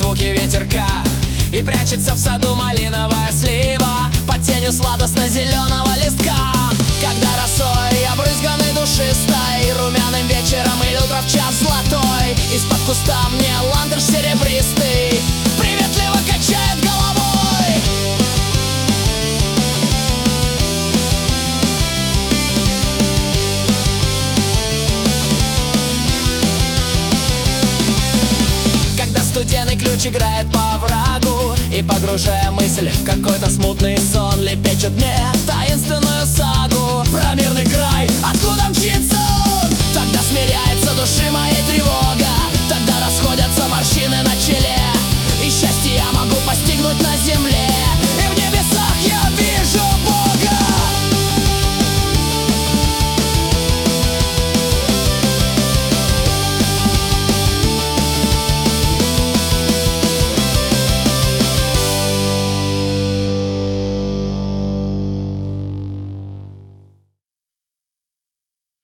звуки ветерка, и прячется в саду малиновая слива под тенью сладостно-зеленого листка. Когда росой обрызганный душистой, румяным вечером или утром в час золотой, из-под куста мне ландыш серебристый приветливо качает головой. Когда студеный ключ играет по оврагу и, погружая мысль в какой-то смутный сон, лепечет мне таинственную сагу про мирный край, откуда мчится он. Тогда смиряется души моей тревоги